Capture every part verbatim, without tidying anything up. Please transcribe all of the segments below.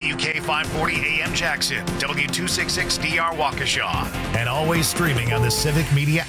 U K five forty A M Jackson, W two sixty-six D R Waukesha, and always streaming on the Civic Media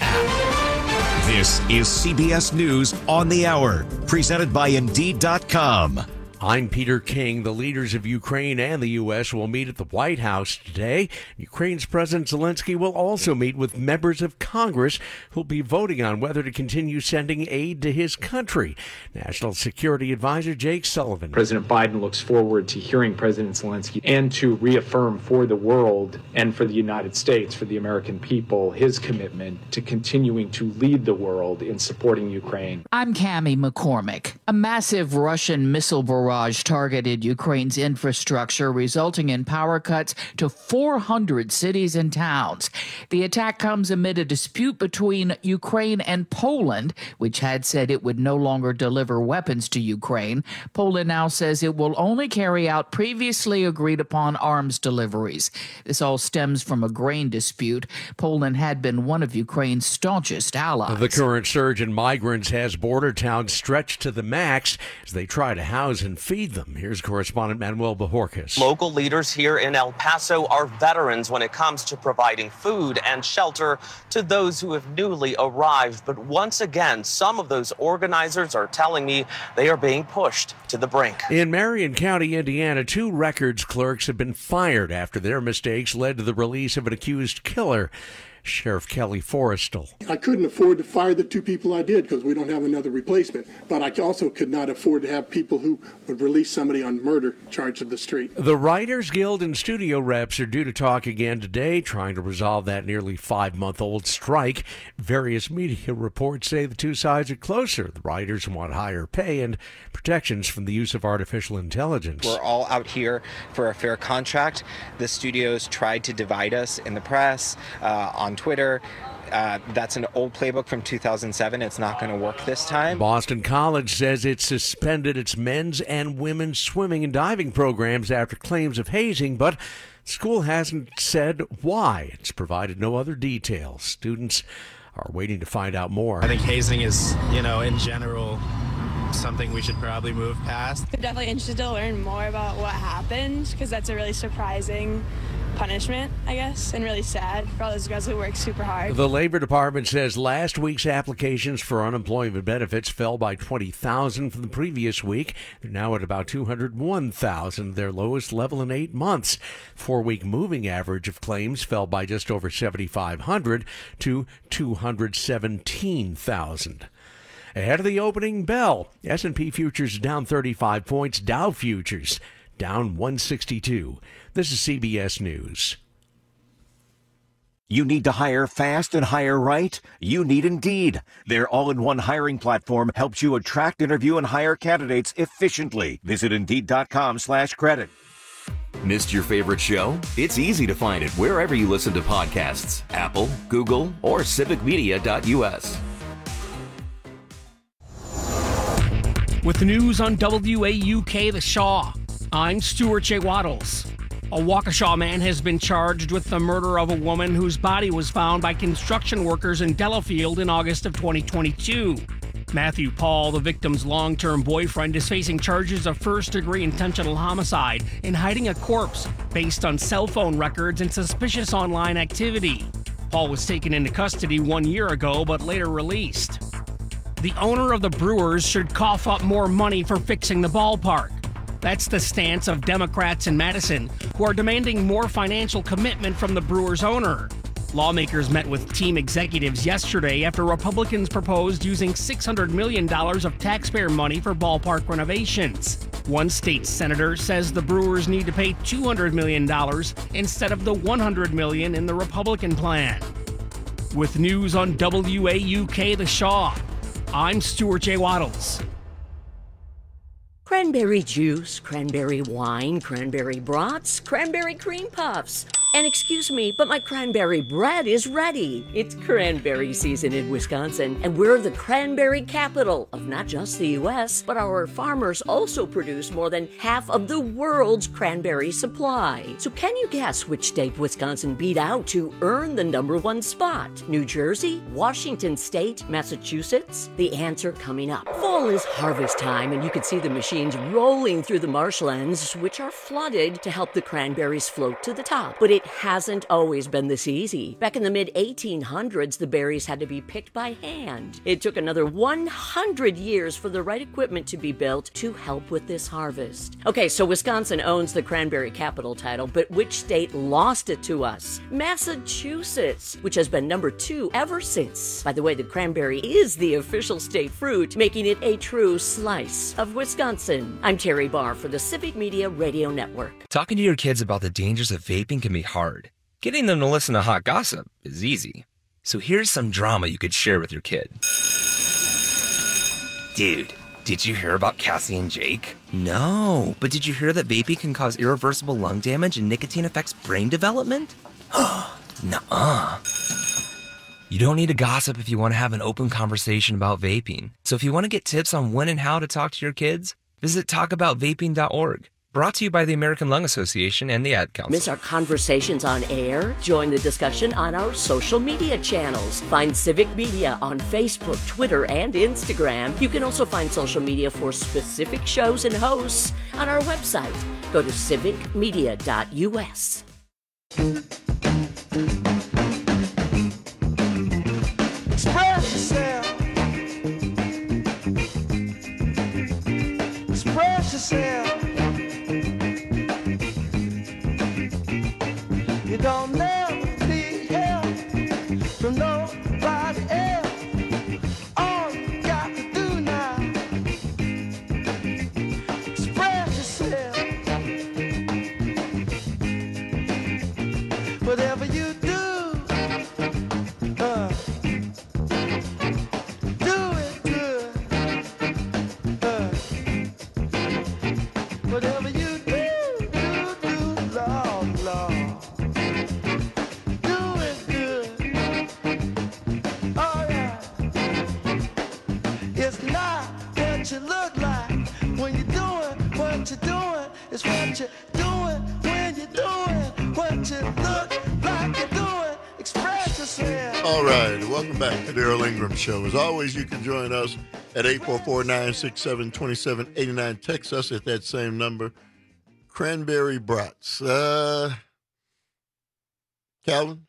app. This is C B S News on the Hour, presented by Indeed dot com. I'm Peter King. The leaders of Ukraine and the U S will meet at the White House today. Ukraine's President Zelensky will also meet with members of Congress who'll be voting on whether to continue sending aid to his country. National Security Advisor Jake Sullivan. President Biden looks forward to hearing President Zelensky and to reaffirm for the world and for the United States, for the American people, his commitment to continuing to lead the world in supporting Ukraine. I'm Cammie McCormick. A massive Russian missile barrage targeted Ukraine's infrastructure, resulting in power cuts to four hundred cities and towns. The attack comes amid a dispute between Ukraine and Poland, which had said it would no longer deliver weapons to Ukraine. Poland now says it will only carry out previously agreed upon arms deliveries. This all stems from a grain dispute. Poland had been one of Ukraine's staunchest allies. The current surge in migrants has border towns stretched to the max as they try to house and feed them. Here's correspondent Manuel Bajorquez. Local leaders here in El Paso are veterans when it comes to providing food and shelter to those who have newly arrived. But once again, some of those organizers are telling me they are being pushed to the brink. In Marion County, Indiana, two records clerks have been fired after their mistakes led to the release of an accused killer. Sheriff Kelly Forrestal. I couldn't afford to fire the two people I did because we don't have another replacement. But I also could not afford to have people who would release somebody on murder charged of the street. The Writers Guild and studio reps are due to talk again today, trying to resolve that nearly five-month-old strike. Various media reports say the two sides are closer. The writers want higher pay and protections from the use of artificial intelligence. We're all out here for a fair contract. The studios tried to divide us in the press, uh, on Twitter. Uh, that's an old playbook from two thousand seven. It's not going to work this time. Boston College says it suspended its men's and women's swimming and diving programs after claims of hazing, but the school hasn't said why. It's provided no other details. Students are waiting to find out more. I think hazing is, you know, in general, something we should probably move past. I'm definitely interested to learn more about what happened, because that's a really surprising punishment, I guess, and really sad for all those guys who work super hard. The Labor Department says last week's applications for unemployment benefits fell by twenty thousand from the previous week. They're now at about two hundred one thousand, their lowest level in eight months. Four-week moving average of claims fell by just over seventy-five hundred to two hundred seventeen thousand. Ahead of the opening bell, S and P futures down thirty-five points, Dow futures down one sixty-two. This is C B S News. You need to hire fast and hire right? You need Indeed. Their all-in-one hiring platform helps you attract, interview, and hire candidates efficiently. Visit Indeed.com slash credit. Missed your favorite show? It's easy to find it wherever you listen to podcasts. Apple, Google, or civic media dot U S. With the news on W A U K The Shaw, I'm Stuart J. Waddles. A Waukesha man has been charged with the murder of a woman whose body was found by construction workers in Delafield in August of twenty twenty-two. Matthew Paul, the victim's long-term boyfriend, is facing charges of first-degree intentional homicide and hiding a corpse based on cell phone records and suspicious online activity. Paul was taken into custody one year ago but later released. The owner of the Brewers should cough up more money for fixing the ballpark. That's the stance of Democrats in Madison, who are demanding more financial commitment from the Brewers owner. Lawmakers met with team executives yesterday after Republicans proposed using six hundred million dollars of taxpayer money for ballpark renovations. One state senator says the Brewers need to pay two hundred million dollars instead of the one hundred million dollars in the Republican plan. With news on W A U K The Shaw, I'm Stuart J. Waddles. Cranberry juice, cranberry wine, cranberry brats, cranberry cream puffs. And excuse me, but my cranberry bread is ready. It's cranberry season in Wisconsin, and we're the cranberry capital of not just the U S, but our farmers also produce more than half of the world's cranberry supply. So can you guess which state Wisconsin beat out to earn the number one spot? New Jersey? Washington State? Massachusetts? The answer coming up. Fall is harvest time, and you can see the machines rolling through the marshlands, which are flooded to help the cranberries float to the top. But it hasn't always been this easy. Back in the mid eighteen hundreds, the berries had to be picked by hand. It took another one hundred years for the right equipment to be built to help with this harvest. Okay, so Wisconsin owns the cranberry capital title, but which state lost it to us? Massachusetts, which has been number two ever since. By the way, the cranberry is the official state fruit, making it a true slice of Wisconsin. I'm Terry Barr for the Civic Media Radio Network. Talking to your kids about the dangers of vaping can be hard. Getting them to listen to hot gossip is easy. So here's some drama you could share with your kid. Dude, did you hear about Cassie and Jake? No, but did you hear that vaping can cause irreversible lung damage and nicotine affects brain development? Nuh-uh. You don't need to gossip if you want to have an open conversation about vaping. So if you want to get tips on when and how to talk to your kids, visit talk about vaping dot org. Brought to you by the American Lung Association and the Ad Council. Miss our conversations on air? Join the discussion on our social media channels. Find Civic Media on Facebook, Twitter, and Instagram. You can also find social media for specific shows and hosts on our website. Go to civic media dot u s. Express yourself. Express yourself. You don't never need help from nobody else. All you got to do now, express yourself. Whatever you do, uh, do it good. Uh, whatever you do, do, do, Lord, Lord. You look like when you're doing what you're doing. It's what you're doing when you're doing what you look like you're doing. Express yourself. All right, welcome back to the Earl Ingram Show. As always, you can join us at eight four four, nine six seven, two seven eight nine. Text us at that same number. Cranberry brats. Uh, Calvin?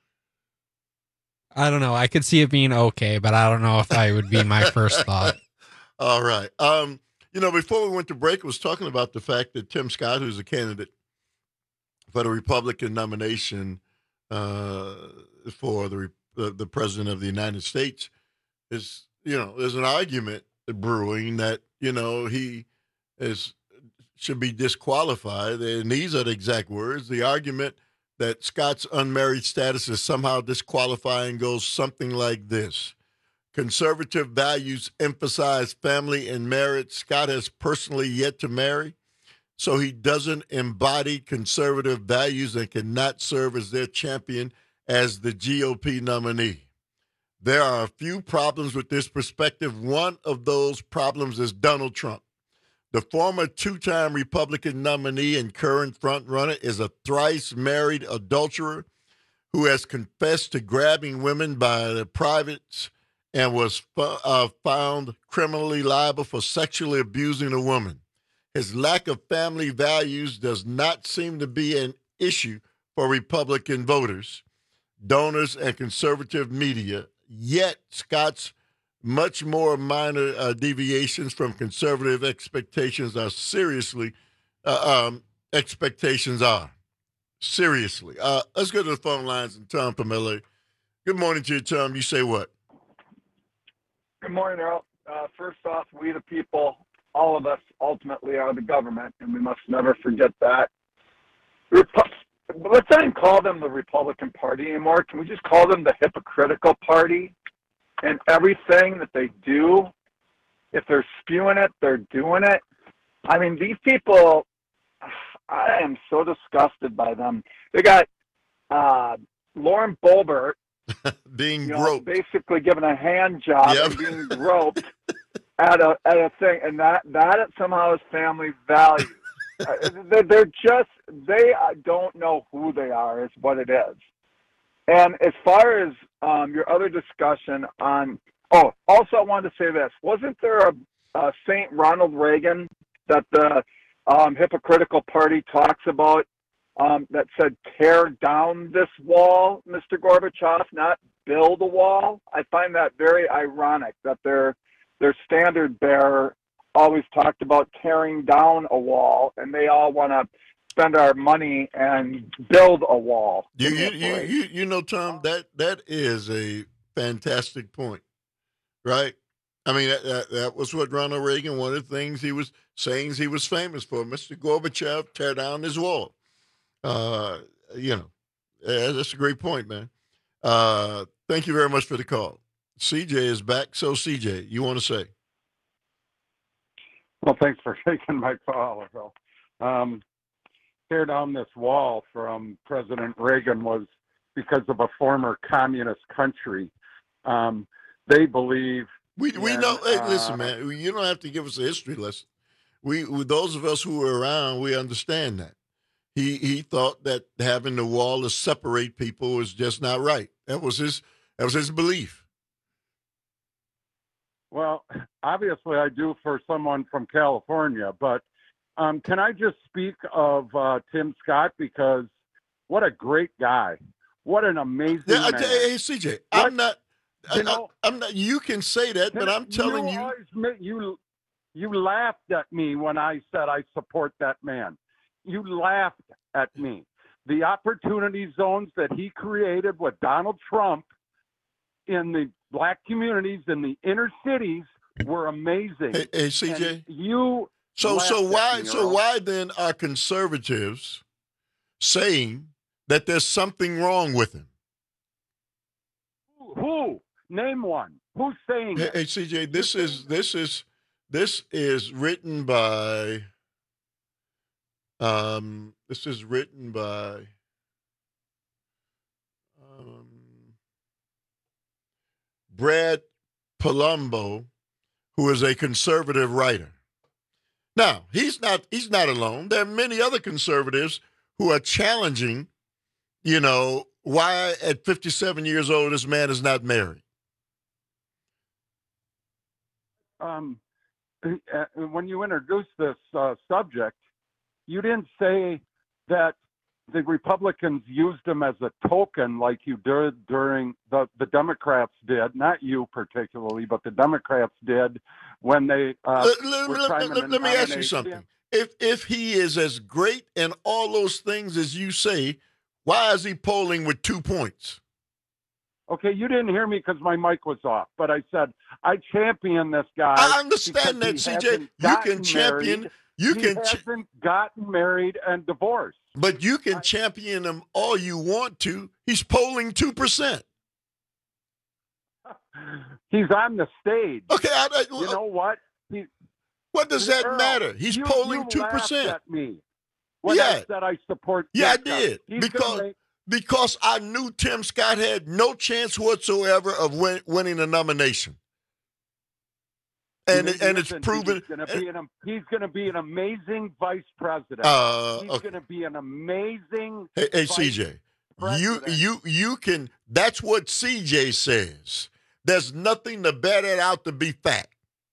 I don't know. I could see it being okay, but I don't know if I would be my first thought. All right. Um, you know, before we went to break, I was talking about the fact that Tim Scott, who's a candidate for the Republican nomination uh, for the, the the president of the United States, is, you know, there's an argument brewing that, you know, he is should be disqualified. And these are the exact words. The argument that Scott's unmarried status is somehow disqualifying goes something like this. Conservative values emphasize family and marriage. Scott has personally yet to marry, so he doesn't embody conservative values and cannot serve as their champion as the G O P nominee. There are a few problems with this perspective. One of those problems is Donald Trump. The former two-time Republican nominee and current frontrunner is a thrice-married adulterer who has confessed to grabbing women by their privates and was uh, found criminally liable for sexually abusing a woman. His lack of family values does not seem to be an issue for Republican voters, donors, and conservative media. Yet, Scott's much more minor uh, deviations from conservative expectations are seriously, uh, um, expectations are. Seriously. Uh, let's go to the phone lines and Tom from L A. Good morning to you, Tom. You say what? Good morning, Earl. Uh, first off, we the people, all of us ultimately are the government, and we must never forget that. Repu- Let's not even call them the Republican Party anymore. Can we just call them the hypocritical party? And everything that they do, if they're spewing it, they're doing it. I mean, these people, I am so disgusted by them. They got uh, Lauren Boebert being you know, groped, basically given a hand job Yep. and being groped at a at a thing, and that that somehow is family values. uh, they're, they're just they uh, don't know who they are. Is what it is. And as far as um, your other discussion on, oh, also I wanted to say this: wasn't there a, a Saint Ronald Reagan that the um, hypocritical party talks about? Um, that said, tear down this wall, Mister Gorbachev, not build a wall. I find that very ironic that their their standard bearer always talked about tearing down a wall, and they all want to spend our money and build a wall. You Give me you, a you break. you you know, Tom, that that is a fantastic point, right? I mean, that, that, that was what Ronald Reagan, one of the things he was saying he was famous for. Mister Gorbachev, tear down his wall. Uh, you know, yeah, that's a great point, man. Uh, thank you very much for the call. C J is back. So, C J, you want to say? Well, thanks for taking my call, Earl. Um, tear down this wall from President Reagan was because of a former communist country. Um, they believe We we in, know. Hey, uh, listen, man. You don't have to give us a history lesson. We, we those of us who were around, we understand that. He he thought that having the wall to separate people was just not right. That was his that was his belief. Well, obviously I do for someone from California, but um, can I just speak of uh, Tim Scott, because what a great guy. What an amazing Yeah, I man. tell you, hey, C J, What- I'm not. I, you know, I, I'm not. You can say that, but I'm telling you. you. Always, ma- you you laughed at me when I said I support that man. You laughed at me. The opportunity zones that he created with Donald Trump in the black communities in the inner cities were amazing. Hey, hey C J. And you So laughed so at why me, so Earl. why then are conservatives saying that there's something wrong with him? Who? Who? Name one. Who's saying Hey, it? hey C J, this is this is this is written by um this is written by um, Brad Palumbo, who is a conservative writer. Now, he's not he's not alone. There are many other conservatives who are challenging, you know, why at fifty-seven years old this man is not married. Um, uh, when you introduced this uh, subject, you didn't say that the Republicans used him as a token like you did during the, the Democrats did, not you particularly, but the Democrats did when they uh, Let, let- were let- trying let- to let me ask you nominate something. him. If if he is as great and all those things as you say, why is he polling with two points? Okay, you didn't hear me because my mic was off, but I said I champion this guy. I understand that, because he C J. hasn't You gotten can champion. married. You he can, ch- hasn't gotten married and divorced. but you can champion him all you want to. He's polling two percent. He's on the stage. Okay, I, I, You know what? He, what does that Earl, matter? He's you- polling you two laughed percent. at me when Yeah. I said I support. Yeah, I Tim Scott. did He's because gonna make- because I knew Tim Scott had no chance whatsoever of win, winning a nomination, and he- it, and it's listen, proven. He's going to be an he's going to be an amazing vice president. Uh, he's okay. going to be an amazing. Hey, hey vice C J, you president. you you can. That's what C J says. There's nothing to bear that out to be fact.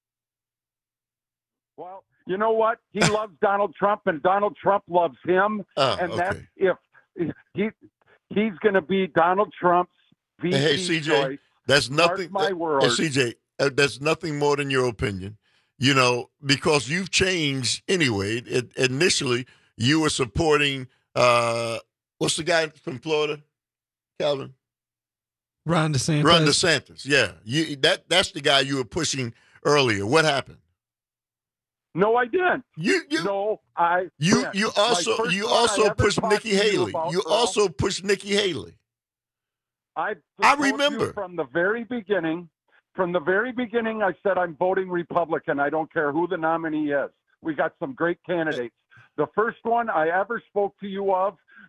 Well, you know what? He loves Donald Trump, and Donald Trump loves him, Oh, and that's okay. if he he's going to be Donald Trump's V P Hey, hey, C J, choice. that's Mark nothing. my uh, word. Hey, C J, uh, that's nothing more than your opinion. You know, because you've changed anyway. It, initially, you were supporting uh, what's the guy from Florida, Calvin? Ron DeSantis. Ron DeSantis. Yeah, you that that's the guy you were pushing earlier. What happened? No, I didn't. You, you, no, I. You didn't. you My also first you one I also ever pushed talked Nikki to you Haley. about, You Earl, also pushed Nikki Haley. I I told you remember. from the very beginning. From the very beginning, I said I'm voting Republican. I don't care who the nominee is. We got some great candidates. The first one I ever spoke to you of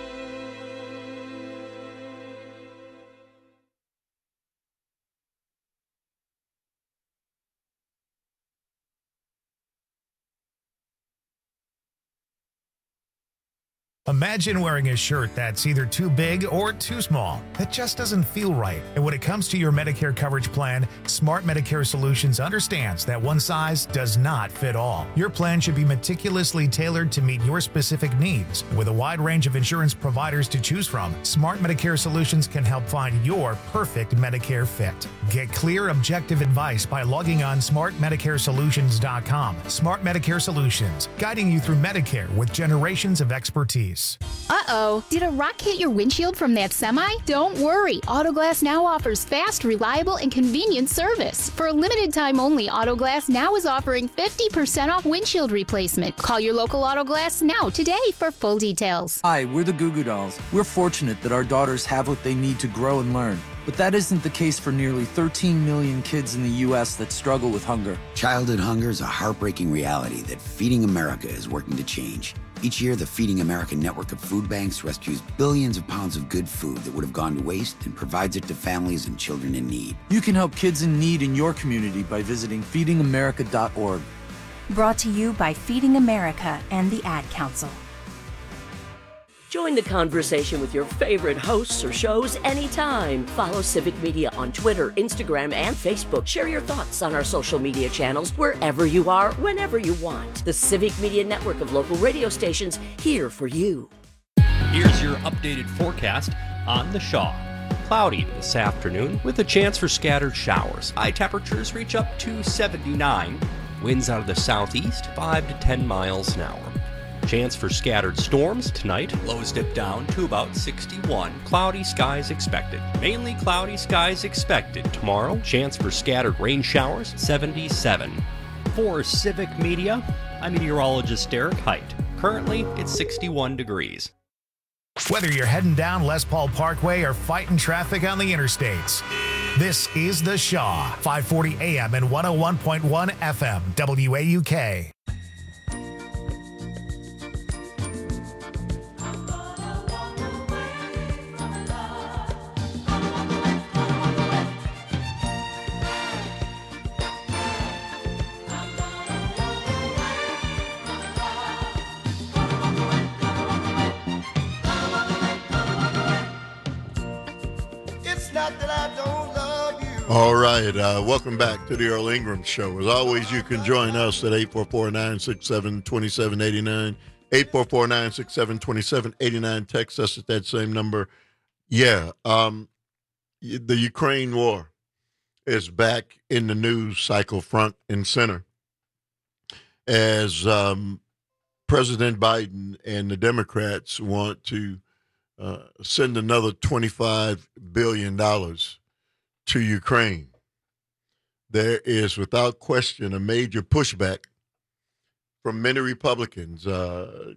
Imagine wearing a shirt that's either too big or too small. That just doesn't feel right. And when it comes to your Medicare coverage plan, Smart Medicare Solutions understands that one size does not fit all. Your plan should be meticulously tailored to meet your specific needs. With a wide range of insurance providers to choose from, Smart Medicare Solutions can help find your perfect Medicare fit. Get clear, objective advice by logging on smart medicare solutions dot com. Smart Medicare Solutions, guiding you through Medicare with generations of expertise. Uh-oh, did a rock hit your windshield from that semi? Don't worry, Autoglass Now offers fast, reliable, and convenient service. For a limited time only, Autoglass Now is offering fifty percent off windshield replacement. Call your local Autoglass Now today for full details. Hi, we're the Goo Goo Dolls. We're fortunate that our daughters have what they need to grow and learn. But that isn't the case for nearly thirteen million kids in the U S that struggle with hunger. Childhood hunger is a heartbreaking reality that Feeding America is working to change. Each year, the Feeding America network of food banks rescues billions of pounds of good food that would have gone to waste and provides it to families and children in need. You can help kids in need in your community by visiting feeding america dot org. Brought to you by Feeding America and the Ad Council. Join the conversation with your favorite hosts or shows anytime. Follow Civic Media on Twitter, Instagram, and Facebook. Share your thoughts on our social media channels wherever you are, whenever you want. The Civic Media network of local radio stations here for you. Here's your updated forecast on the Shaw. Cloudy this afternoon with a chance for scattered showers. High temperatures reach up to seventy-nine. Winds out of the southeast, five to ten miles an hour. Chance for scattered storms tonight. Lows dip down to about sixty-one. Cloudy skies expected. Mainly cloudy skies expected tomorrow. Chance for scattered rain showers, seventy-seven. For Civic Media, I'm meteorologist Derek Height. Currently, it's sixty-one degrees. Whether you're heading down Les Paul Parkway or fighting traffic on the interstates, this is The Shaw, five forty A M and one oh one point one F M, W A U K. All right, uh, welcome back to the Earl Ingram Show. As always, you can join us at eight four four, nine six seven, two seven eight nine, eight four four, nine six seven, two seven eight nine. Text us at that same number. Yeah, um, the Ukraine war is back in the news cycle front and center as um, President Biden and the Democrats want to uh, send another twenty-five billion dollars to Ukraine. There is, without question, a major pushback from many Republicans. Uh,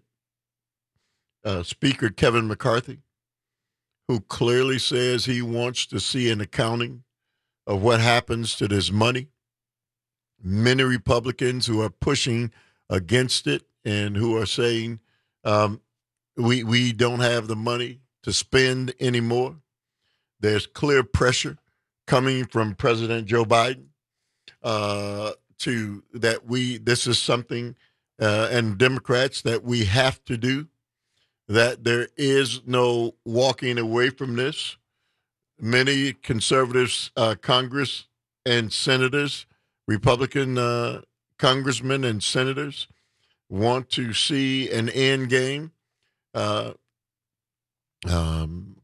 uh, Speaker Kevin McCarthy, who clearly says he wants to see an accounting of what happens to this money. Many Republicans who are pushing against it and who are saying um, we we don't have the money to spend anymore. There's clear pressure coming from President Joe Biden uh, to that we this is something uh, and Democrats that we have to do, that there is no walking away from this. Many conservatives, uh, Congress and senators, Republican uh, congressmen and senators want to see an end game. Uh, um,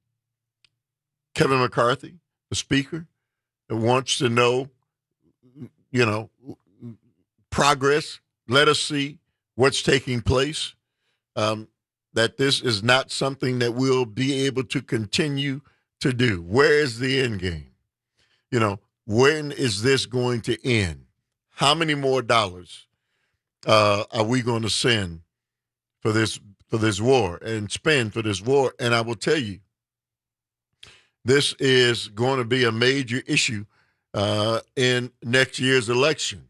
Kevin McCarthy, the Speaker, wants to know, you know, progress. Let us see what's taking place. Um, that this is not something that we'll be able to continue to do. Where is the end game? You know, when is this going to end? How many more dollars uh, are we going to send for this for this war and spend for this war? And I will tell you, this is going to be a major issue uh, in next year's election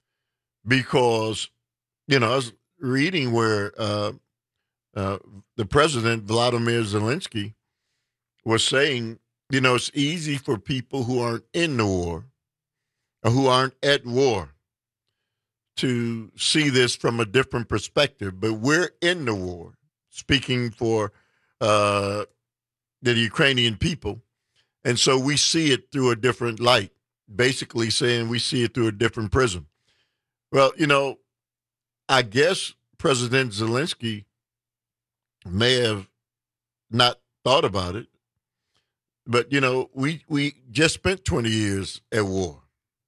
because, you know, I was reading where uh, uh, the president, Vladimir Zelensky, was saying, you know, it's easy for people who aren't in the war or who aren't at war to see this from a different perspective, but we're in the war. speaking for uh, the Ukrainian people. And so we see it through a different light, basically saying we see it through a different prism. Well, you know, I guess President Zelensky may have not thought about it, but, you know, we, we just spent twenty years at war.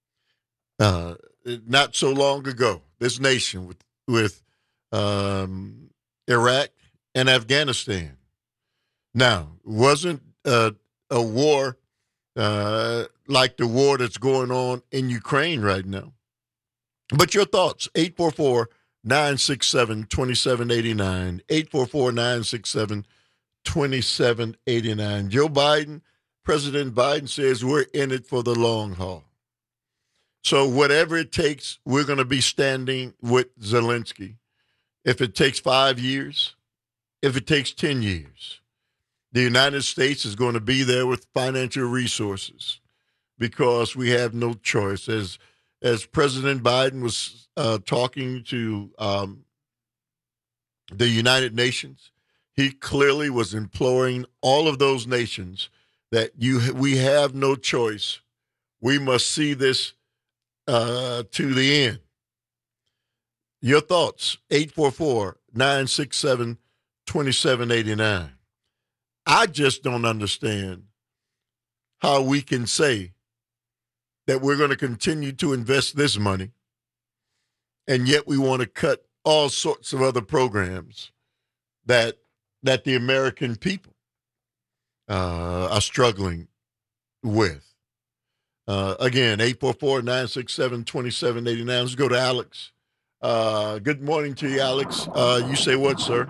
Uh, not so long ago, this nation with, with um, Iraq and Afghanistan. Now, wasn't uh, a war uh, like the war that's going on in Ukraine right now. But your thoughts, eight four four, nine six seven, two seven eight nine, eight four four, nine six seven, two seven eight nine. Joe Biden, President Biden says we're in it for the long haul. So whatever it takes, we're going to be standing with Zelensky. If it takes five years, if it takes ten years, the United States is going to be there with financial resources because we have no choice. As as President Biden was uh, talking to um, the United Nations, he clearly was imploring all of those nations that you we have no choice. We must see this uh, to the end. Your thoughts, eight four four, nine six seven, two seven eight nine. I just don't understand how we can say that we're going to continue to invest this money, and yet we want to cut all sorts of other programs that that the American people uh, are struggling with. Uh, again, eight four four, nine six seven, two seven eight nine. Let's go to Alex. Uh, good morning to you, Alex. Uh, you say what, sir?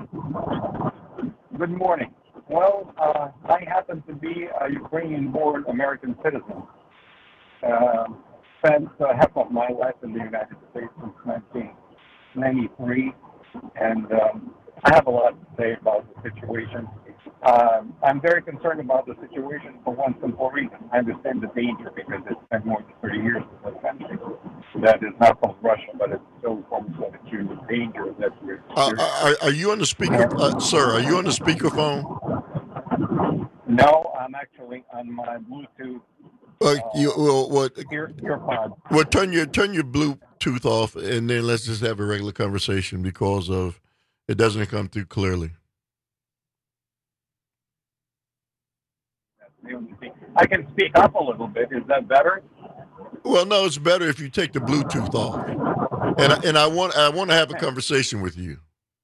Good morning. Well, uh, I happen to be a Ukrainian-born American citizen. Uh, spent uh, half of my life in the United States since nineteen ninety-three, and um, I have a lot to say about the situation. Um, I'm very concerned about the situation for one simple reason. I understand the danger because it's been more than thirty years in this country. That is not from Russia, but it's still from the danger that we're uh, are, are you on the speaker, uh, sir? Are you on the speakerphone? No, I'm actually on my Bluetooth. Uh, you, well, what? Ear, earpod. Well, turn your turn your Bluetooth off, and then let's just have a regular conversation because of it doesn't come through clearly. I can speak up a little bit. Is that better? Well, no, it's better if you take the Bluetooth off. And I, and I want I want to have a conversation with you.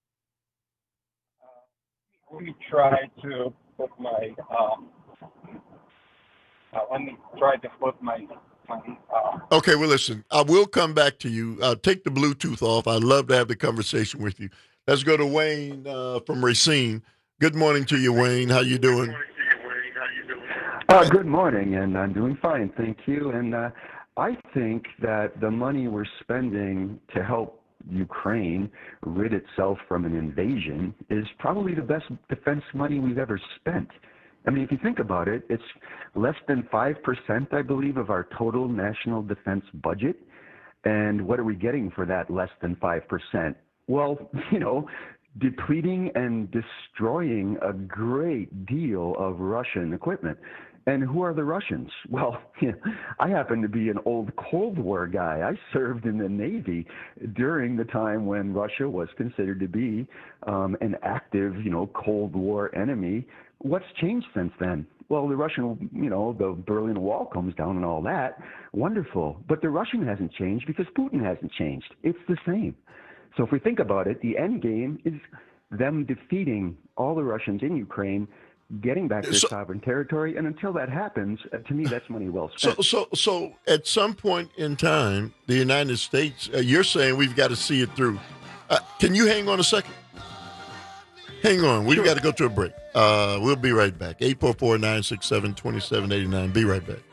Uh, let me try to put my. Um, uh, let me try to put my. my uh, okay, well, listen. I will come back to you. I'll take the Bluetooth off. I'd love to have the conversation with you. Let's go to Wayne uh, from Racine. Good morning to you, Wayne. How you doing? Uh, good morning, and I'm doing fine, thank you. And uh, I think that the money we're spending to help Ukraine rid itself from an invasion is probably the best defense money we've ever spent. I mean, if you think about it, it's less than five percent, I believe, of our total national defense budget. And what are we getting for that less than five percent? Well, you know, depleting and destroying a great deal of Russian equipment. And who are the Russians? Well, I happen to be an old Cold War guy. I served in the Navy during the time when Russia was considered to be um, an active, you know, Cold War enemy. What's changed since then? Well, the Russian, you know, the Berlin Wall comes down and all that. Wonderful. But the Russian hasn't changed because Putin hasn't changed. It's the same. So if we think about it, the end game is them defeating all the Russians in Ukraine, getting back their so, sovereign territory, and until that happens, uh, to me, that's money well spent. So, so, so, at some point in time, the United States, uh, you're saying we've got to see it through. Uh, can you hang on a second? Hang on, we've sure. got to go to a break. Uh, we'll be right back. eight four four, nine six seven, two seven eight nine. Be right back.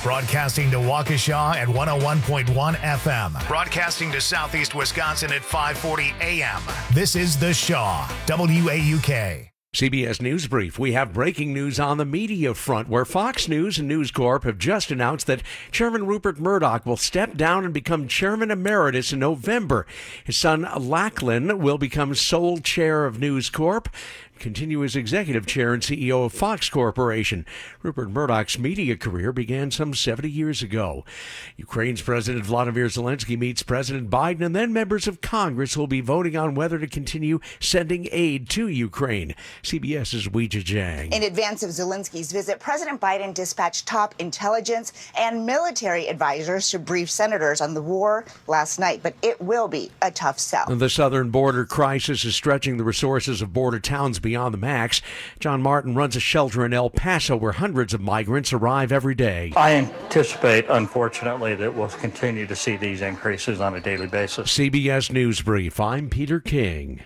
Broadcasting to Waukesha at one oh one point one F M. Broadcasting to Southeast Wisconsin at five forty A M. This is The Shaw, W A U K. C B S News Brief. We have breaking news on the media front, where Fox News and News Corp have just announced that Chairman Rupert Murdoch will step down and become Chairman Emeritus in November. His son, Lachlan, will become sole chair of News Corp, continue as executive chair and C E O of Fox Corporation. Rupert Murdoch's media career began some seventy years ago. Ukraine's President Vladimir Zelensky meets President Biden, and then members of Congress will be voting on whether to continue sending aid to Ukraine. CBS's Weijia Jiang. In advance of Zelensky's visit, President Biden dispatched top intelligence and military advisors to brief senators on the war last night, but it will be a tough sell. The southern border crisis is stretching the resources of border towns beyond the max. John Martin runs a shelter in El Paso where hundreds of migrants arrive every day. I anticipate, unfortunately, that we'll continue to see these increases on a daily basis. C B S News Brief. I'm Peter King.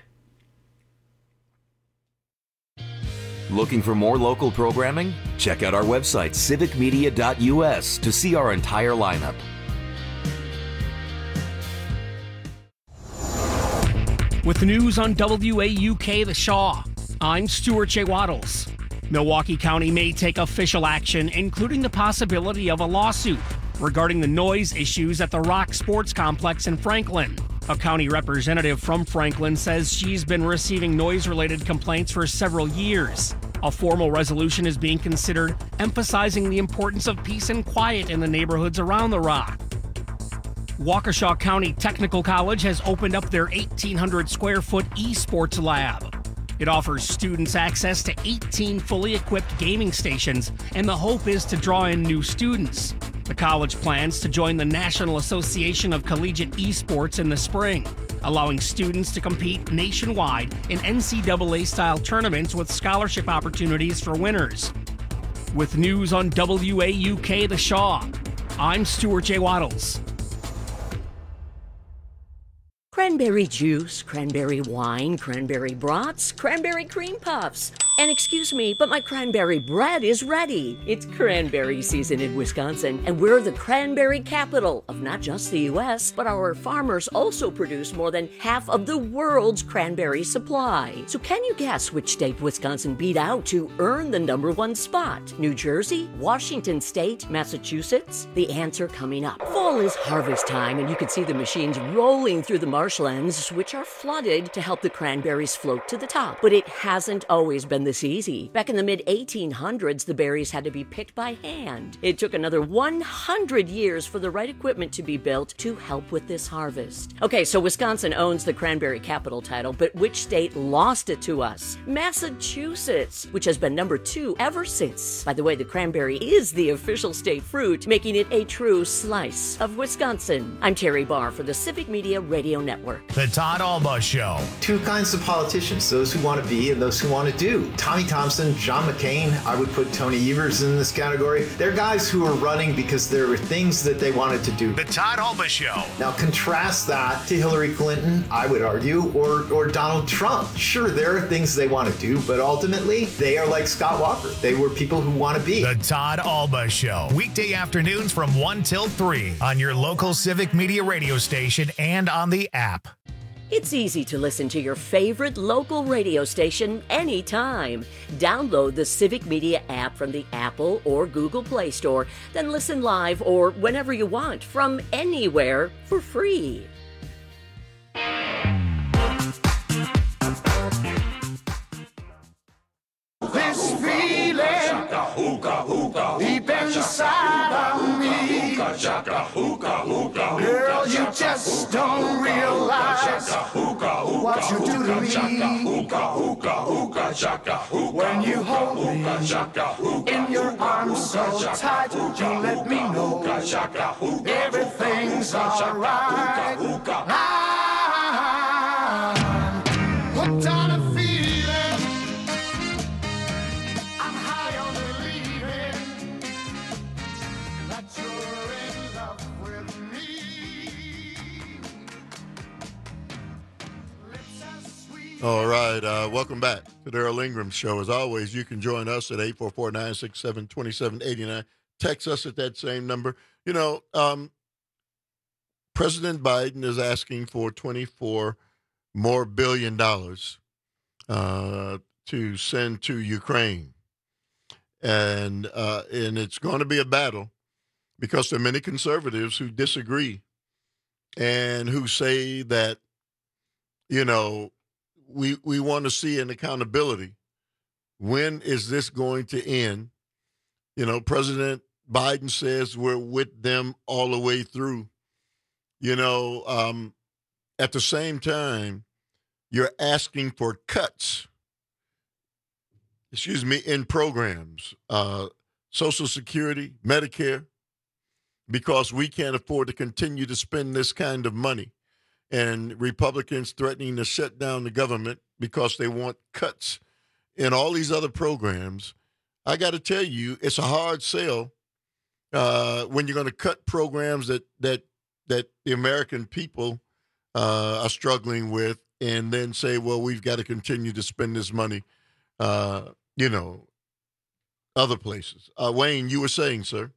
Looking for more local programming? Check out our website, civic media dot U S, to see our entire lineup. With the news on W A U K The Shaw, I'm Stuart J. Waddles. Milwaukee County may take official action, including the possibility of a lawsuit regarding the noise issues at the Rock Sports Complex in Franklin. A county representative from Franklin says she's been receiving noise-related complaints for several years. A formal resolution is being considered, emphasizing the importance of peace and quiet in the neighborhoods around the Rock. Waukesha County Technical College has opened up their eighteen hundred square foot esports lab. It offers students access to eighteen fully equipped gaming stations, and the hope is to draw in new students. The college plans to join the National Association of Collegiate Esports in the spring, allowing students to compete nationwide in N C double A-style tournaments with scholarship opportunities for winners. With news on W A U K The Shaw, I'm Stuart J. Waddles. Cranberry juice, cranberry wine, cranberry brats, cranberry cream puffs. And excuse me, but my cranberry bread is ready. It's cranberry season in Wisconsin, and we're the cranberry capital of not just the U S, but our farmers also produce more than half of the world's cranberry supply. So can you guess which state Wisconsin beat out to earn the number one spot? New Jersey, Washington State, Massachusetts? The answer coming up. Fall is harvest time, and you can see the machines rolling through the marshlands, which are flooded to help the cranberries float to the top. But it hasn't always been this easy. Back in the mid eighteen hundreds, the berries had to be picked by hand. It took another one hundred years for the right equipment to be built to help with this harvest. Okay, so Wisconsin owns the cranberry capital title, but which state lost it to us? Massachusetts, which has been number two ever since. By the way, the cranberry is the official state fruit, making it a true slice of Wisconsin. I'm Terry Barr for the Civic Media Radio Network. The Todd Alba Show. Two kinds of politicians, those who want to be and those who want to do. Tommy Thompson, John McCain, I would put Tony Evers in this category. They're guys who are running because there were things that they wanted to do. The Todd Alba Show. Now contrast that to Hillary Clinton, I would argue, or, or Donald Trump. Sure, there are things they want to do, but ultimately, they are like Scott Walker. They were people who want to be. The Todd Alba Show. Weekday afternoons from one till three on your local Civic Media radio station and on the app. It's easy to listen to your favorite local radio station anytime. Download the Civic Media app from the Apple or Google Play Store, then listen live or whenever you want from anywhere for free. This feeling deep inside of me, girl, you just don't realize what you do to me. When you hold me in your arms so tight, you let me know everything's alright. I'm hooked on a feeling, I'm high on believing that you're in love with me. All right. Uh, welcome back to the Earl Ingram Show. As always, you can join us at eight four four, nine six seven, two seven eight nine. text us at that same number. You know, um, President Biden is asking for twenty-four more billion dollars uh, to send to Ukraine. And uh, and it's going to be a battle because there are many conservatives who disagree and who say that, you know, we we want to see an accountability. When is this going to end? You know, President Biden says we're with them all the way through. You know, um, at the same time, you're asking for cuts, excuse me, in programs, uh, Social Security, Medicare, because we can't afford to continue to spend this kind of money. And Republicans threatening to shut down the government because they want cuts in all these other programs. I got to tell you, it's a hard sell uh, when you're going to cut programs that that that the American people uh, are struggling with, and then say, well, we've got to continue to spend this money, uh, you know, other places. Uh, Wayne, you were saying, sir?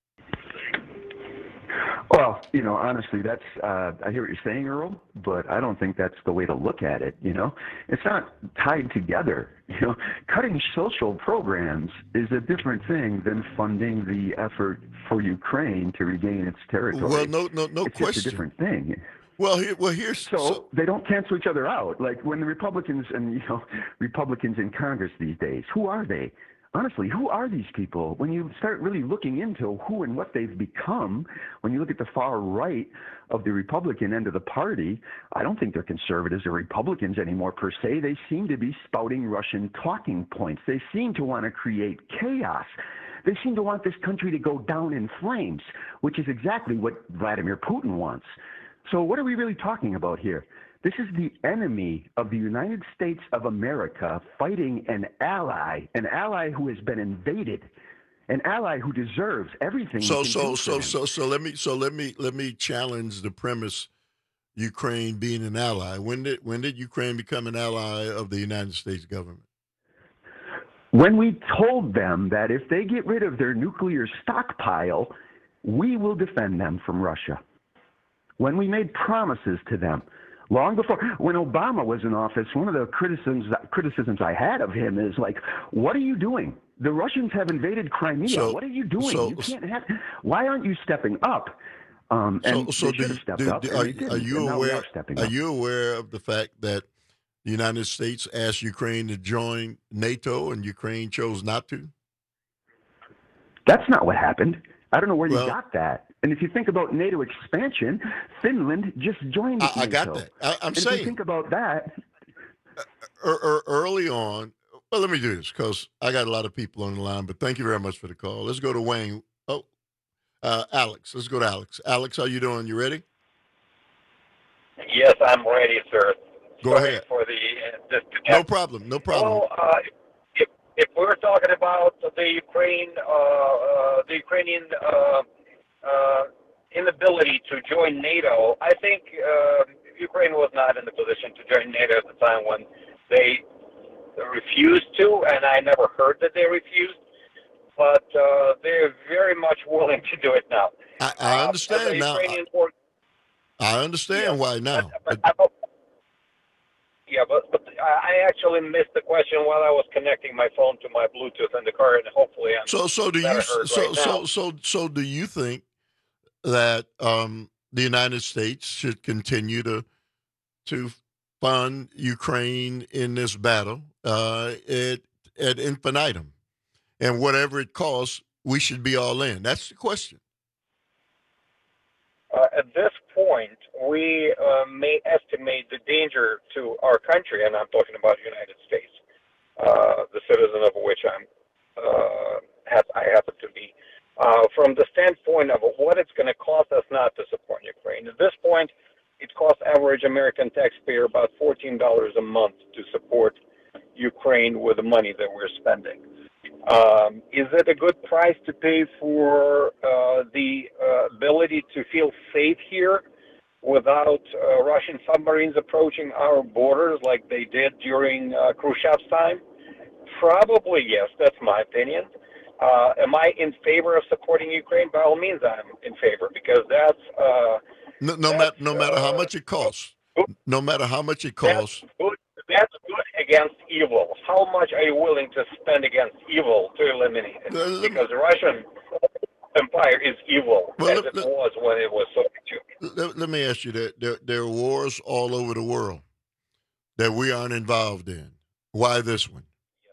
Well, you know, honestly, that's, uh, I hear what you're saying, Earl, but I don't think that's the way to look at it, you know? It's not tied together, you know? Cutting social programs is a different thing than funding the effort for Ukraine to regain its territory. Well, no, no, no it's question. It's a different thing. Well, here, well, here's so, so they don't cancel each other out. Like when the Republicans and, you know, Republicans in Congress these days, who are they? Honestly, who are these people? When you start really looking into who and what they've become, when you look at the far right of the Republican end of the party, I don't think they're conservatives or Republicans anymore per se. They seem to be spouting Russian talking points. They seem to want to create chaos. They seem to want this country to go down in flames, which is exactly what Vladimir Putin wants. So what are we really talking about here? This is the enemy of the United States of America fighting an ally, an ally who has been invaded, an ally who deserves everything. So, we can so, do so, for him. so, so let me, so let me, let me challenge the premise: Ukraine being an ally. When did, when did Ukraine become an ally of the United States government? When we told them that if they get rid of their nuclear stockpile, we will defend them from Russia. When we made promises to them. Long before, when Obama was in office, one of the criticisms criticisms I had of him is like, what are you doing? The Russians have invaded Crimea. So, what are you doing? so, you can't have. Why aren't you stepping up? Um, and so, so they do, should have stepped do, up. do, and are, they didn't, are you and now we aware? Are, stepping are up. you aware of the fact that the United States asked Ukraine to join NATO and Ukraine chose not to? That's not what happened. I don't know where well, you got that. And if you think about NATO expansion, Finland just joined I, NATO. I got that. I, I'm and saying. If you think about that. Uh, er, er, early on, well, let me do this because I got a lot of people on the line, but thank you very much for the call. Let's go to Wayne. Oh, uh, Alex. Let's go to Alex. Alex, how you doing? You ready? Yes, I'm ready, sir. Go Sorry ahead. For the, uh, disconnect. No problem. No problem. Well, uh, if, if we're talking about the Ukraine, uh, uh, the Ukrainian uh, uh, inability to join NATO, I think uh, Ukraine was not in the position to join NATO at the time when they refused to, and I never heard that they refused. But uh, they're very much willing to do it now. I, I understand uh, now. Ukrainian war- I understand yeah, why now. But, but, but, yeah, but, but I actually missed the question while I was connecting my phone to my Bluetooth in the car, and hopefully I'm so so do better you heard so right so now. so so do you think that um, the United States should continue to to fund Ukraine in this battle uh, at at infinitum, and whatever it costs, we should be all in? That's the question. Uh, at this point, we uh, may estimate the danger to our country, and I'm talking about the United States, uh, the citizen of which I'm, uh, have, I happen to be, uh, from the standpoint of what it's going to cost us not to support Ukraine. At this point, it costs average American taxpayer about fourteen dollars a month to support Ukraine with the money that we're spending. Um, is it a good price to pay for uh, the uh, ability to feel safe here without uh, Russian submarines approaching our borders like they did during uh, Khrushchev's time? Probably yes, that's my opinion. Uh, am I in favor of supporting Ukraine? By all means, I'm in favor because that's uh, No, no that's, matter no matter how uh, much it costs. No matter how much it that's costs. good. That's good against evil. How much are you willing to spend against evil to eliminate it? Uh, let me- Because the Russian Empire is evil Well, as let- it let- was when it was Soviet Union. Let, let me ask you that there, there are wars all over the world that we aren't involved in. Why this one?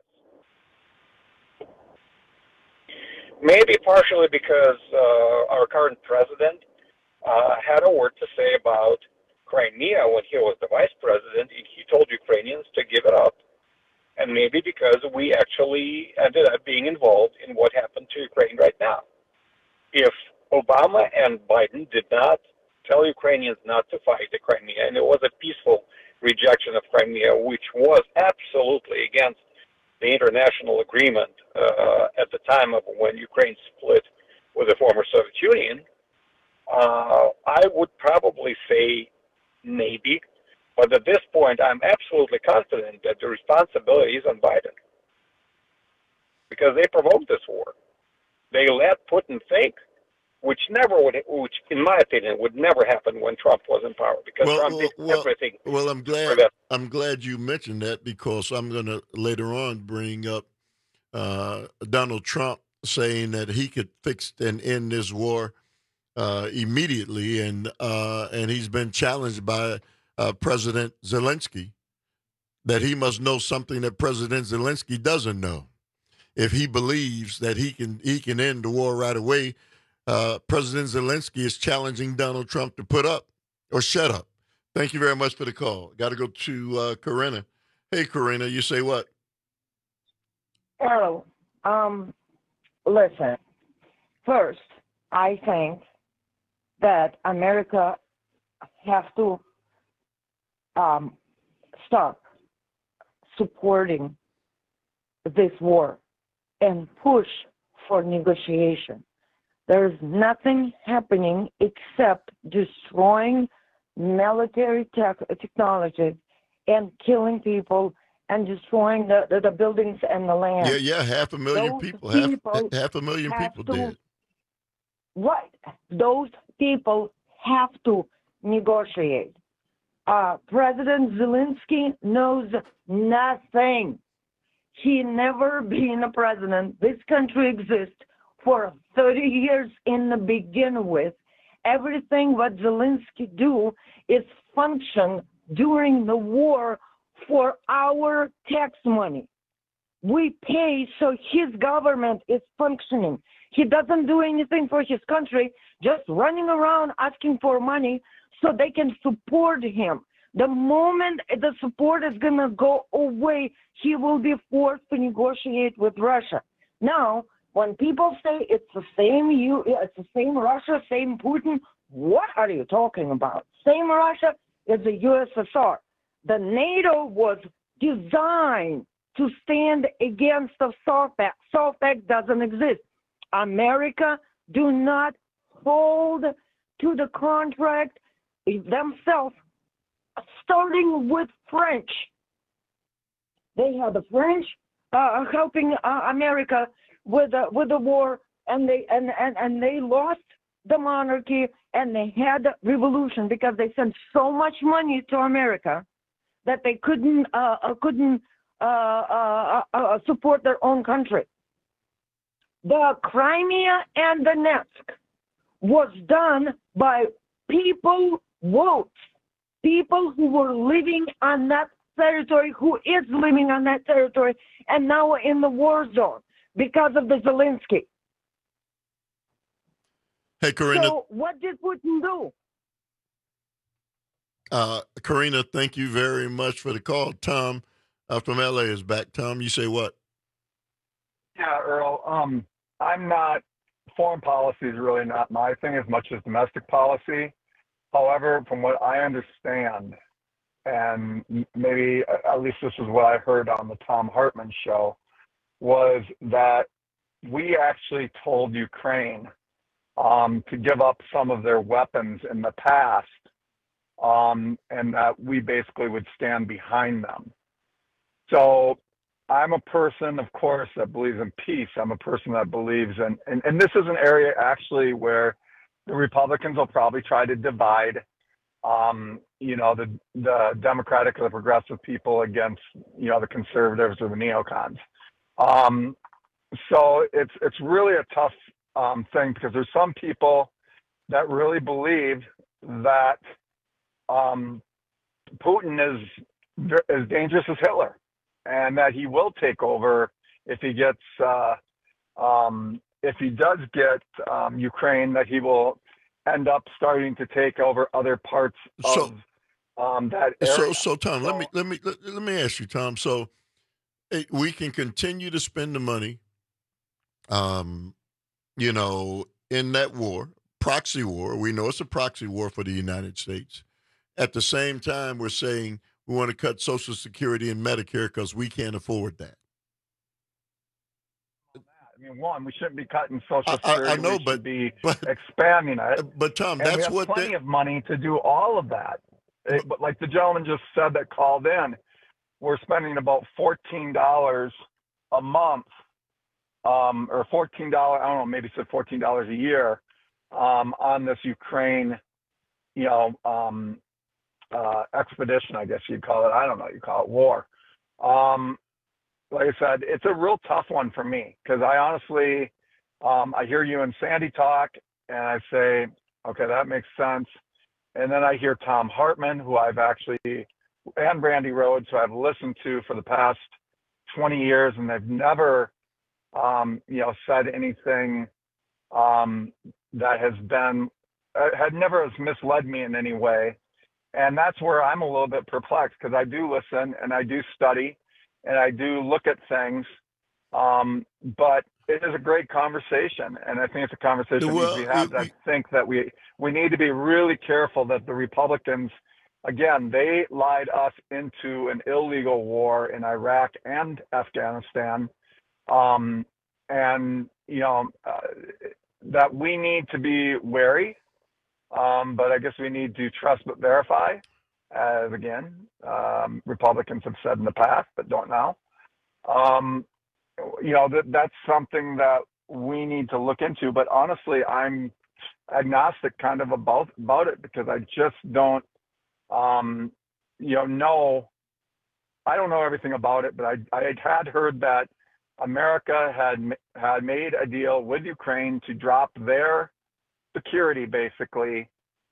Maybe partially because uh, our current president uh, had a word to say about Crimea when he was the vice president, and he told Ukrainians to give it up. And maybe because we actually ended up being involved in what happened to Ukraine right now. If Obama and Biden did not tell Ukrainians not to fight the Crimea, and it was a peaceful rejection of Crimea, which was absolutely against the international agreement uh, at the time of when Ukraine split with the former Soviet Union, uh, I would probably say maybe. But at this point, I'm absolutely confident that the responsibility is on Biden because they provoked this war. They let Putin think, which never would, which in my opinion would never happen when Trump was in power because Well, Trump well, did well, everything. well, I'm glad prevent- I'm glad you mentioned that because I'm going to later on bring up uh, Donald Trump saying that he could fix and end this war uh, immediately, and uh, and he's been challenged by uh, President Zelensky that he must know something that President Zelensky doesn't know. If he believes that he can he can end the war right away, uh, President Zelensky is challenging Donald Trump to put up or shut up. Thank you very much for the call. Got to go to uh, Corinna. Hey, Corinna, you say what? Hello. Um, listen, first, I think that America has to um, stop supporting this war and push for negotiation. There's nothing happening except destroying military tech technology and killing people and destroying the, the, the buildings and the land. Yeah, yeah, half a million Those people, half, people half a million have people to- dead. Right. Those people have to negotiate. Uh, President Zelensky knows nothing. He never been a president. This country exists for thirty years in the begin with. Everything what Zelensky do is function during the war for our tax money. We pay so his government is functioning. He doesn't do anything for his country, just running around asking for money so they can support him. The moment the support is going to go away, he will be forced to negotiate with Russia. Now, when people say it's the same you, it's the same Russia, same Putin, what are you talking about? Same Russia is the U S S R. The NATO was designed to stand against the soft pact. Soft pact doesn't exist. America do not hold to the contract themselves, starting with French. They have the French uh, helping uh, America with uh, with the war, and they and, and, and they lost the monarchy, and they had the revolution because they sent so much money to America that they couldn't uh, uh, couldn't uh, uh, uh, support their own country. The Crimea and the Donetsk was done by people votes, people who were living on that territory, who is living on that territory, and now in the war zone because of the Zelensky. Hey, Corinna. So what did Putin do? Uh, Karina, thank you very much for the call. Tom uh, from L A is back. Tom, you say what? Yeah, Earl. Um, I'm not. Foreign policy is really not my thing as much as domestic policy. However, from what I understand, and maybe at least this is what I heard on the Tom Hartman show, was that we actually told Ukraine um, to give up some of their weapons in the past, um, and that we basically would stand behind them. So I'm a person, of course, that believes in peace. I'm a person that believes in, and, and this is an area actually where the Republicans will probably try to divide, um, you know, the, the Democratic or the progressive people against, you know, the conservatives or the neocons. Um, so it's, it's really a tough um, thing because there's some people that really believe that um, Putin is as dangerous as Hitler, and that he will take over if he gets, uh, um, if he does get um, Ukraine, that he will end up starting to take over other parts So- of um, that area. So, so Tom, let me let me let, let me ask you, Tom. So, eh, we can continue to spend the money, um, you know, in that war, proxy war. We know it's a proxy war for the United States. At the same time, we're saying we want to cut Social Security and Medicare because we can't afford that. I mean, one, we shouldn't be cutting Social I- I- I Security. know, we should but- be but- expanding it. But Tom, And we that's have what plenty they- of money to do all of that. It- but like the gentleman just said that called in, we're spending about fourteen dollars a month, um, or fourteen dollars. I don't know, maybe said fourteen dollars a year, um, on this Ukraine, you know, um, uh, expedition. I guess you'd call it. I don't know. You call it war. Um, like I said, it's a real tough one for me because I honestly, um, I hear you and Sandy talk, and I say, okay, that makes sense. And then I hear Tom Hartman, who I've actually, and Brandy Rhodes, who I've listened to for the past twenty years, and they've never, um, you know, said anything um, that has been, uh, had never has misled me in any way. And that's where I'm a little bit perplexed because I do listen and I do study and I do look at things. Um, but it is a great conversation, and I think it's a conversation that Well, needs to be had. we- I think that we we need to be really careful that the Republicans, again, they lied us into an illegal war in Iraq and Afghanistan, um, and you know uh, that we need to be wary. Um, but I guess we need to trust but verify, as again um, Republicans have said in the past, but don't now. Um, you know, that that's something that we need to look into. But honestly, I'm agnostic kind of about about it because I just don't, um, you know, know. I don't know everything about it, but I I had heard that America had had made a deal with Ukraine to drop their security, basically,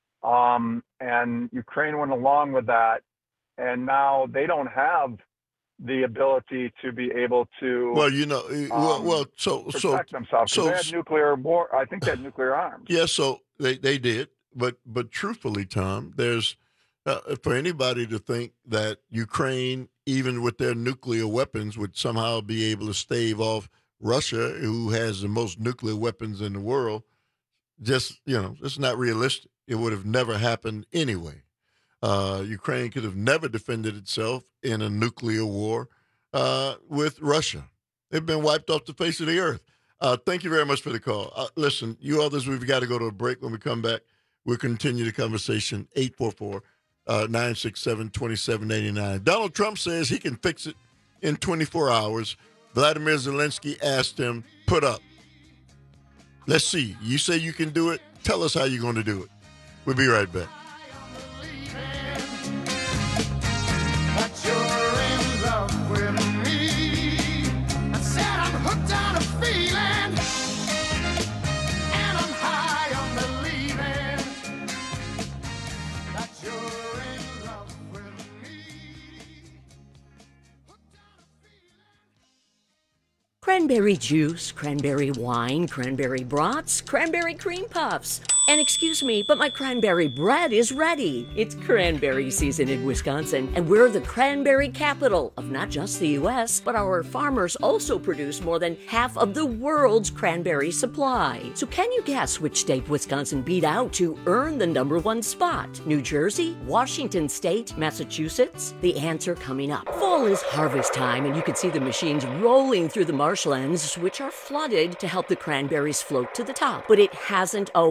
um, and Ukraine went along with that, and now they don't have the ability to be able to Well, you know, eh, well, um, well, so so protect themselves. 'Cause so they had nuclear war. I think they had nuclear arms. Yeah, so they, they did, but but truthfully, Tom, there's uh, for anybody to think that Ukraine, even with their nuclear weapons, would somehow be able to stave off Russia, who has the most nuclear weapons in the world. Just, you know, it's not realistic. It would have never happened anyway. Uh, Ukraine could have never defended itself in a nuclear war uh, with Russia. They've been wiped off the face of the earth. Uh, thank you very much for the call. Uh, listen, you others, we've got to go to a break. When we come back, we'll continue the conversation. eight four four, nine six seven, two seven eight nine. Donald Trump says he can fix it in twenty-four hours. Vladimir Zelensky asked him, put up. Let's see. You say you can do it. Tell us how you're going to do it. We'll be right back. That you're in love with me. I said I'm hooked on a feeling, and I'm high on believing that you're in love with me. Cranberry juice, cranberry wine, cranberry brats, cranberry cream puffs. And excuse me, but my cranberry bread is ready. It's cranberry season in Wisconsin, and we're the cranberry capital of not just the U S, but our farmers also produce more than half of the world's cranberry supply. So can you guess which state Wisconsin beat out to earn the number one spot? New Jersey, Washington State, Massachusetts? The answer coming up. Fall is harvest time, and you can see the machines rolling through the marshlands, which are flooded to help the cranberries float to the top. But it hasn't always been this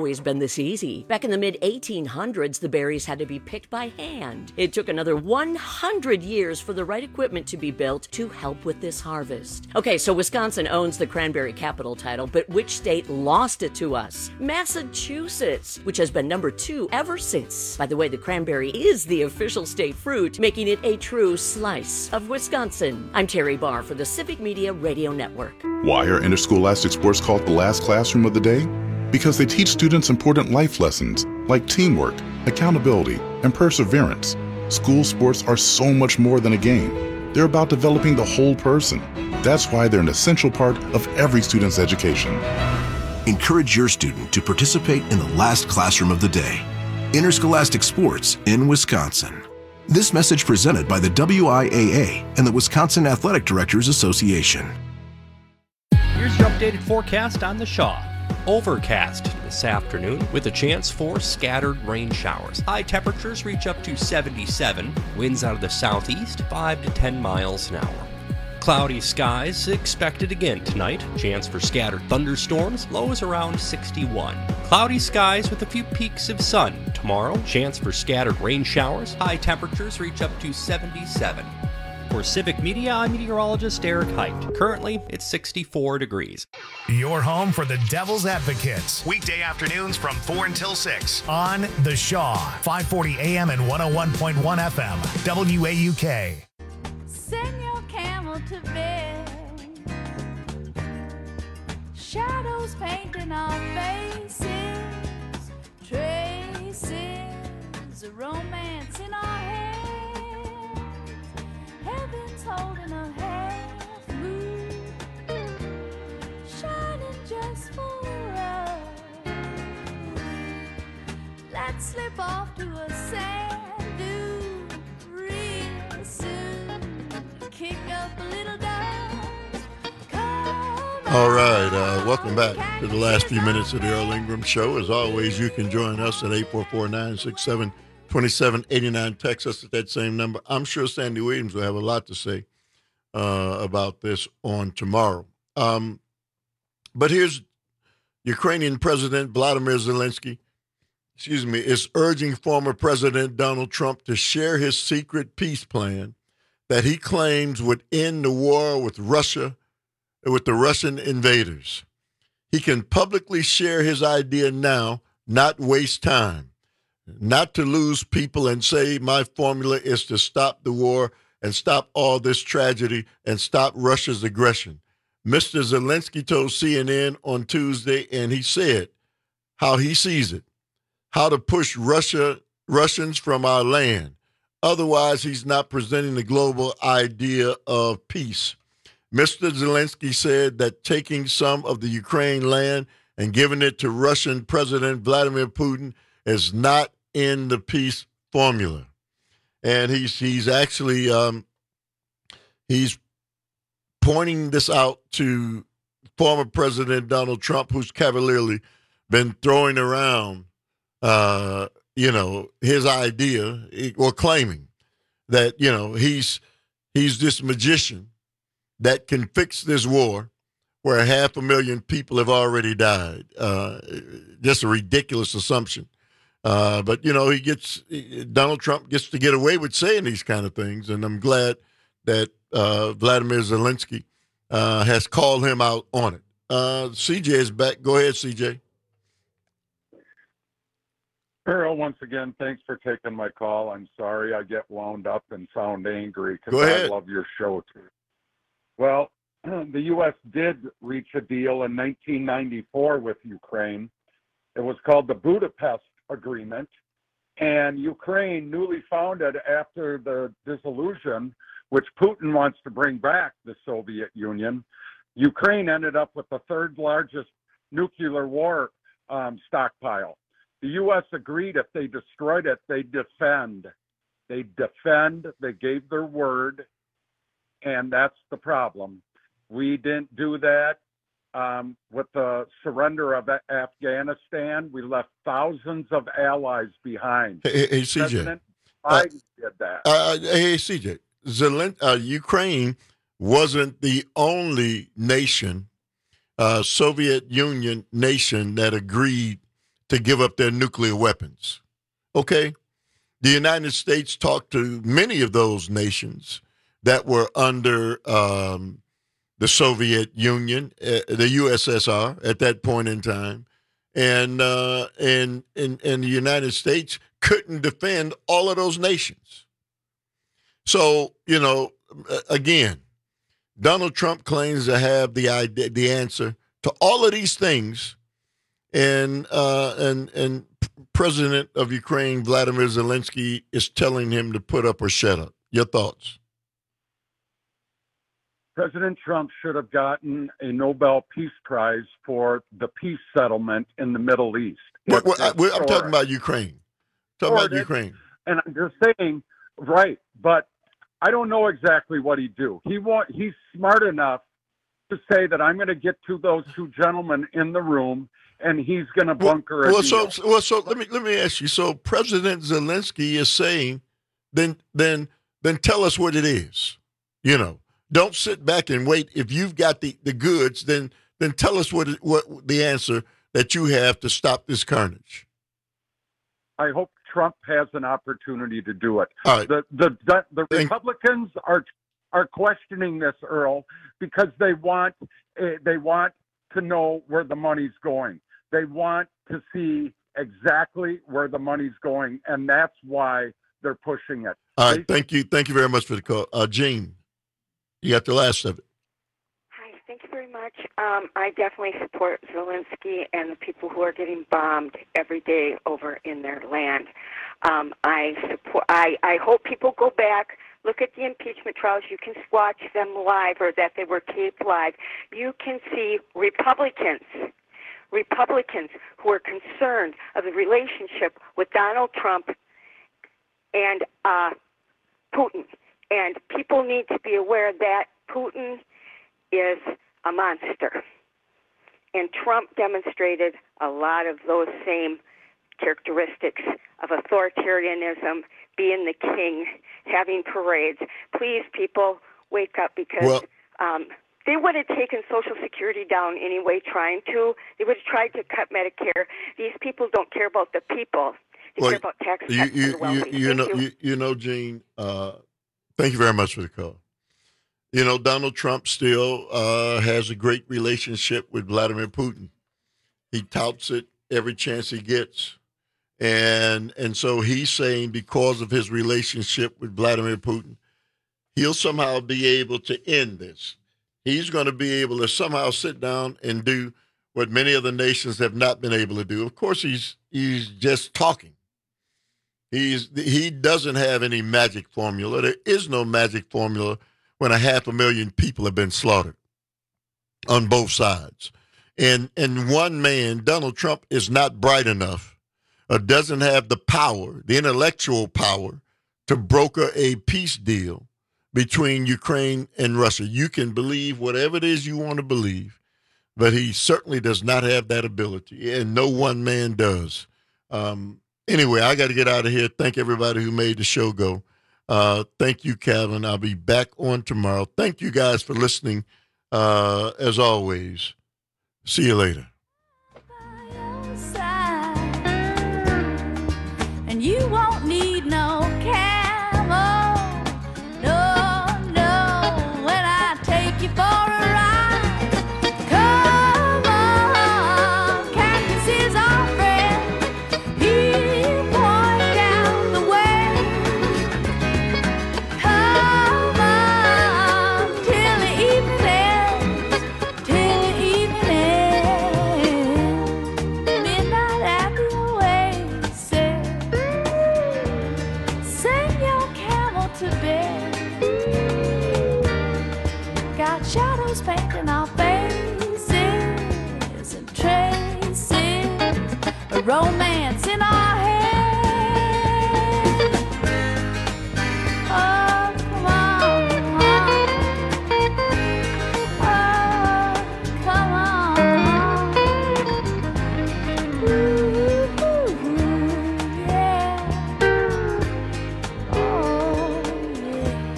this easy. Back in the mid eighteen hundreds, the berries had to be picked by hand. It took another one hundred years for the right equipment to be built to help with this harvest. Okay, so Wisconsin owns the cranberry capital title, but which state lost it to us? Massachusetts, which has been number two ever since. By the way, the cranberry is the official state fruit, making it a true slice of Wisconsin. I'm Terry Barr for the Civic Media Radio Network. Why are interscholastic sports called the last classroom of the day? Because they teach students important life lessons like teamwork, accountability, and perseverance. School sports are so much more than a game. They're about developing the whole person. That's why they're an essential part of every student's education. Encourage your student to participate in the last classroom of the day. Interscholastic sports in Wisconsin. This message presented by the W I A A and the Wisconsin Athletic Directors Association. Here's your updated forecast on the Shaw. Overcast this afternoon with a chance for scattered rain showers. High temperatures reach up to seventy-seven. Winds out of the southeast, five to ten miles an hour. Cloudy skies expected again tonight. Chance for scattered thunderstorms. Lows around sixty-one. Cloudy skies with a few peaks of sun. Tomorrow, chance for scattered rain showers. High temperatures reach up to seventy-seven. For Civic Media, I'm meteorologist Eric Height. Currently, it's sixty-four degrees. Your home for the Devil's Advocates. Weekday afternoons from four until six on The Shaw, five forty A M and one oh one point one F M, W A U K. Send your camel to bed. Shadows painting our faces. Traces of romance in our heads. Heaven's holding a half moon, shining just for us. Let's slip off to a sand dune real soon. Kick up a little dust. All right, uh, welcome back to the last few minutes of the Earl Ingram Show. As always, you can join us at eight four four, nine six seven, two seven eight nine. Text us at that same number. I'm sure Sandy Williams will have a lot to say uh, about this on tomorrow. Um, but here's Ukrainian President Vladimir Zelensky, excuse me, is urging former President Donald Trump to share his secret peace plan that he claims would end the war with Russia, with the Russian invaders. He can publicly share his idea now, not waste time, not to lose people and say my formula is to stop the war and stop all this tragedy and stop Russia's aggression. Mister Zelensky told C N N on Tuesday, and he said how he sees it, how to push Russia, Russians from our land. Otherwise, he's not presenting the global idea of peace. Mister Zelensky said that taking some of the Ukraine land and giving it to Russian President Vladimir Putin is not in the peace formula. And he's he's actually um, he's pointing this out to former President Donald Trump, who's cavalierly been throwing around, uh, you know, his idea or claiming that, you know, he's he's this magician that can fix this war where half a million people have already died. Uh, just a ridiculous assumption. Uh, but, you know, he gets, Donald Trump gets to get away with saying these kind of things. And I'm glad that uh, Vladimir Zelensky uh, has called him out on it. Uh, C J is back. Go ahead, C J. Earl, once again, thanks for taking my call. I'm sorry I get wound up and sound angry Go because I ahead. love your show too. Well, the U S did reach a deal in nineteen ninety-four with Ukraine. It was called the Budapest Agreement. And Ukraine, newly founded after the dissolution, which Putin wants to bring back the Soviet Union, Ukraine ended up with the third largest nuclear war um, stockpile. The U S agreed if they destroyed it, they defend. They defend. They gave their word. And that's the problem. We didn't do that. Um, with the surrender of A- Afghanistan, we left thousands of allies behind. Hey, hey, C J. President Uh, Biden did that. Uh, hey, C J. Zelen- uh, Ukraine wasn't the only nation, uh, Soviet Union nation, that agreed to give up their nuclear weapons. Okay? The United States talked to many of those nations that were under um, the Soviet Union, uh, the U S S R at that point in time, and, uh, and and and the United States couldn't defend all of those nations. So, you know, again, Donald Trump claims to have the idea, the answer to all of these things, and uh, and and President of Ukraine Vladimir Zelensky is telling him to put up or shut up. Your thoughts? President Trump should have gotten a Nobel Peace Prize for the peace settlement in the Middle East. Well, well, I, I'm talking about Ukraine. Talking about Ukraine. And I'm just saying, right, but I don't know exactly what he'd do. He want, he's smart enough to say that I'm going to get to those two gentlemen in the room, and he's going to bunker well, a well, deal. so, well, so let me let me ask you. So President Zelensky is saying, then then then tell us what it is. You know, don't sit back and wait. If you've got the, the goods, then then tell us what what the answer that you have to stop this carnage. I hope Trump has an opportunity to do it. All right. The the the, the Republicans are are questioning this, Earl, because they want uh, they want to know where the money's going. They want to see exactly where the money's going, and that's why they're pushing it. All right, thank you, thank you very much for the call, uh, Gene. You got the last of it. Hi, thank you very much. Um, I definitely support Zelensky and the people who are getting bombed every day over in their land. Um, I support. I, I hope people go back, look at the impeachment trials. You can watch them live, or that they were taped live. You can see Republicans, Republicans who are concerned of the relationship with Donald Trump and uh, Putin. And people need to be aware that Putin is a monster. And Trump demonstrated a lot of those same characteristics of authoritarianism, being the king, having parades. Please, people, wake up, because well, um, they would have taken Social Security down anyway, trying to. They would have tried to cut Medicare. These people don't care about the people. They well, care about tax cuts you, for you, the wealthy. you, you Thank know, you. you, you know, Gene. Uh, thank you very much for the call. You know, Donald Trump still uh, has a great relationship with Vladimir Putin. He touts it every chance he gets. And and so he's saying because of his relationship with Vladimir Putin, he'll somehow be able to end this. He's going to be able to somehow sit down and do what many other nations have not been able to do. Of course, he's he's just talking. He's he doesn't have any magic formula. There is no magic formula when a half a million people have been slaughtered on both sides. And and one man, Donald Trump, is not bright enough, or doesn't have the power, the intellectual power, to broker a peace deal between Ukraine and Russia. You can believe whatever it is you want to believe, but he certainly does not have that ability, and no one man does. Um, anyway, I got to get out of here. Thank everybody who made the show go. Uh, thank you, Calvin. I'll be back on tomorrow. Thank you guys for listening, uh, as always. See you later. And you won't need no camel, no, no, when I take you for a ride. Come on, Cactus is our friend, he'll point down the way. Come on, till the evening ends, till the evening ends, midnight at the oasis. Send your camel to bed. Got shadows painting our faces and traces of romance in our heads. Oh, come on, oh, come on. Ooh, yeah. Oh, yeah.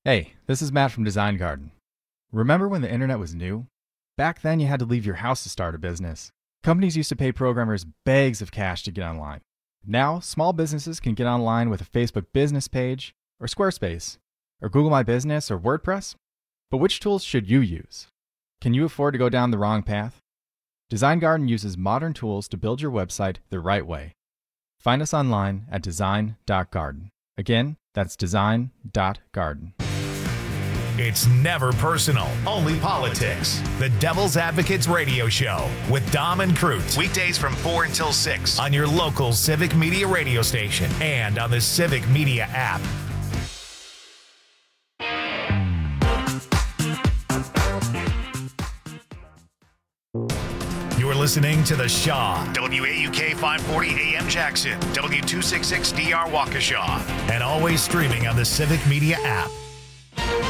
Hey, this is Matt from Design Garden. Remember when the internet was new? Back then you had to leave your house to start a business. Companies used to pay programmers bags of cash to get online. Now, small businesses can get online with a Facebook business page, or Squarespace, or Google My Business, or WordPress. But which tools should you use? Can you afford to go down the wrong path? Design Garden uses modern tools to build your website the right way. Find us online at design dot garden. Again, that's design dot garden. It's never personal, only politics. The Devil's Advocates Radio Show with Dom and Cruz. Weekdays from four until six on your local Civic Media radio station and on the Civic Media app. You're listening to The Shaw, W A U K five forty A M Jackson, W two sixty-six D R Waukesha, and always streaming on the Civic Media app.